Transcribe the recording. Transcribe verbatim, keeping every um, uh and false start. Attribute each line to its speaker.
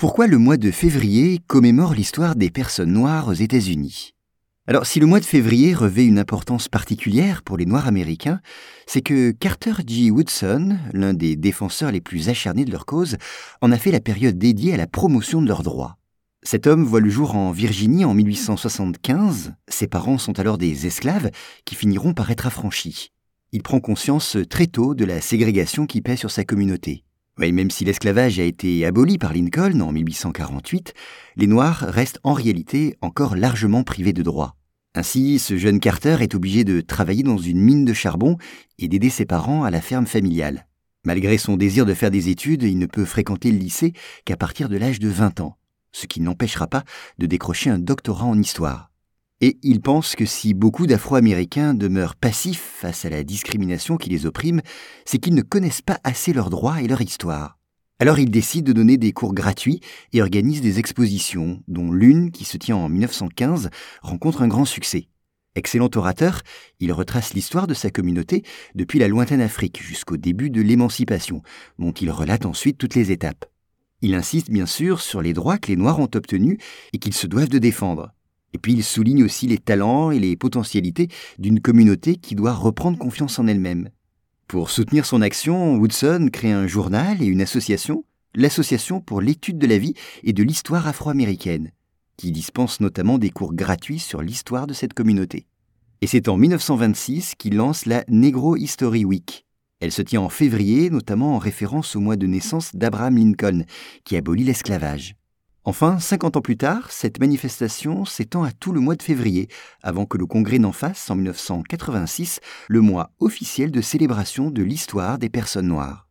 Speaker 1: Pourquoi le mois de février commémore l'histoire des personnes noires aux États-Unis? Alors, si le mois de février revêt une importance particulière pour les Noirs américains, c'est que Carter G. Woodson, l'un des défenseurs les plus acharnés de leur cause, en a fait la période dédiée à la promotion de leurs droits. Cet homme voit le jour en Virginie en mille huit cent soixante-quinze. Ses parents sont alors des esclaves qui finiront par être affranchis. Il prend conscience très tôt de la ségrégation qui pèse sur sa communauté. Oui, même si l'esclavage a été aboli par Lincoln en mille huit cent quarante-huit, les Noirs restent en réalité encore largement privés de droits. Ainsi, ce jeune Carter est obligé de travailler dans une mine de charbon et d'aider ses parents à la ferme familiale. Malgré son désir de faire des études, il ne peut fréquenter le lycée qu'à partir de l'âge de vingt ans, ce qui n'empêchera pas de décrocher un doctorat en histoire. Et il pense que si beaucoup d'Afro-Américains demeurent passifs face à la discrimination qui les opprime, c'est qu'ils ne connaissent pas assez leurs droits et leur histoire. Alors il décide de donner des cours gratuits et organise des expositions, dont l'une, qui se tient en mille neuf cent quinze, rencontre un grand succès. Excellent orateur, il retrace l'histoire de sa communauté depuis la lointaine Afrique jusqu'au début de l'émancipation, dont il relate ensuite toutes les étapes. Il insiste bien sûr sur les droits que les Noirs ont obtenus et qu'ils se doivent de défendre. Et puis il souligne aussi les talents et les potentialités d'une communauté qui doit reprendre confiance en elle-même. Pour soutenir son action, Woodson crée un journal et une association, l'Association pour l'étude de la vie et de l'histoire afro-américaine, qui dispense notamment des cours gratuits sur l'histoire de cette communauté. Et c'est en mille neuf cent vingt-six qu'il lance la Negro History Week. Elle se tient en février, notamment en référence au mois de naissance d'Abraham Lincoln, qui abolit l'esclavage. Enfin, cinquante ans plus tard, cette manifestation s'étend à tout le mois de février, avant que le Congrès n'en fasse, en mille neuf cent quatre-vingt-six, le mois officiel de célébration de l'histoire des personnes noires.